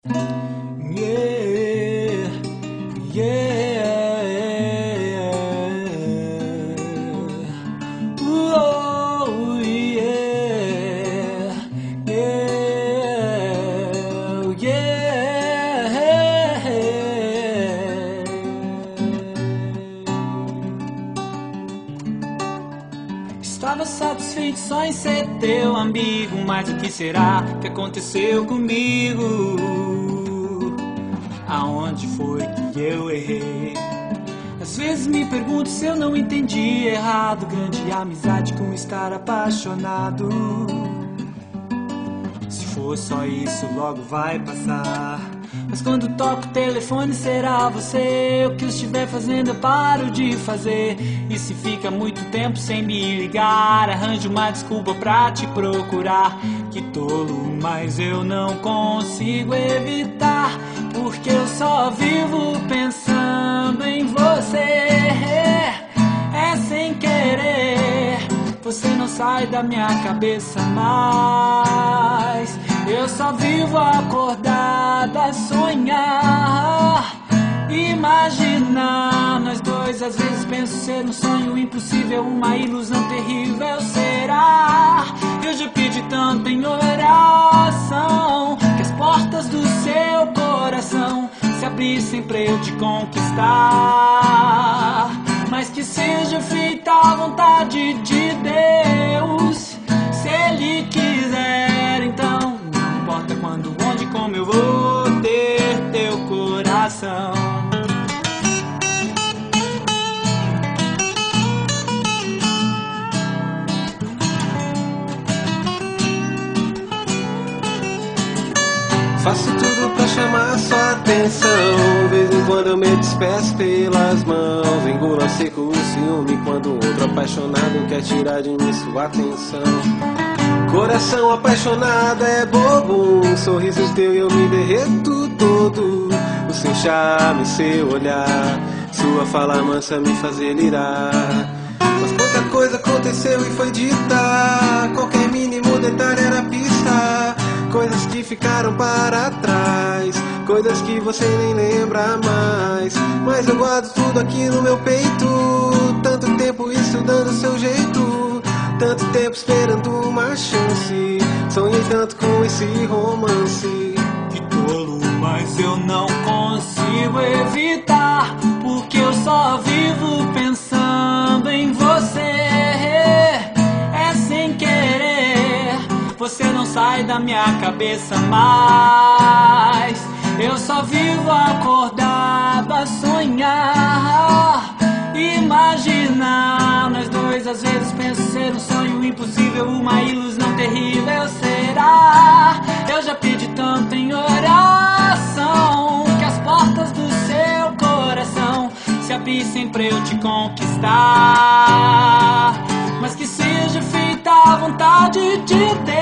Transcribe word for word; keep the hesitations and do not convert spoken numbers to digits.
Yeah, yeah, oh, yeah, yeah, yeah. Estava satisfeito só em ser teu amigo, mas o que será que aconteceu comigo? Aonde foi que eu errei? Às vezes me pergunto se eu não entendi errado. Grande amizade com estar apaixonado. Se for só isso, logo vai passar. Mas quando toco o telefone, será você? O que eu estiver fazendo eu paro de fazer. E se fica muito tempo sem me ligar, arranjo uma desculpa pra te procurar. Que tolo, mas eu não consigo evitar, porque eu só vivo pensando em você. É sem querer, você não sai da minha cabeça mais. Eu só vivo acordada a sonhar, imaginar nós dois. Às vezes penso ser um sonho impossível, uma ilusão terrível. Será? Eu já pedi tanto em oração que as portas do seu coração se abrissem pra eu te conquistar, mas que seja feita a vontade de Deus. Se Ele quiser, então não importa quando, onde, como eu vou ter teu coração. Faço tudo pra chamar sua atenção. De vez em quando eu me despeço pelas mãos. Engulo a seco o ciúme quando outro apaixonado quer tirar de mim sua atenção. Coração apaixonado é bobo, um sorriso teu e eu me derreto todo. O seu charme, seu olhar, sua fala mansa me faz delirar. Mas quanta coisa aconteceu e foi dita, qualquer mínimo detalhe era pista. Coisas que ficaram para trás, coisas que você nem lembra mais. Mas eu guardo tudo aqui no meu peito, tanto tempo estudando seu jeito, tanto tempo esperando uma chance. Sonhei tanto com esse romance. Que tolo, mas eu não consigo evitar, porque eu só vivo pensando em você. É sem querer, você não sai da minha cabeça mais. Eu só vivo acordado a sonhar, imaginar nós dois. Às vezes penso ser um sonho impossível, uma ilusão terrível. Será? Eu já pedi tanto em oração que as portas do seu coração se abrissem pra eu te conquistar, mas que seja feita a vontade de Deus.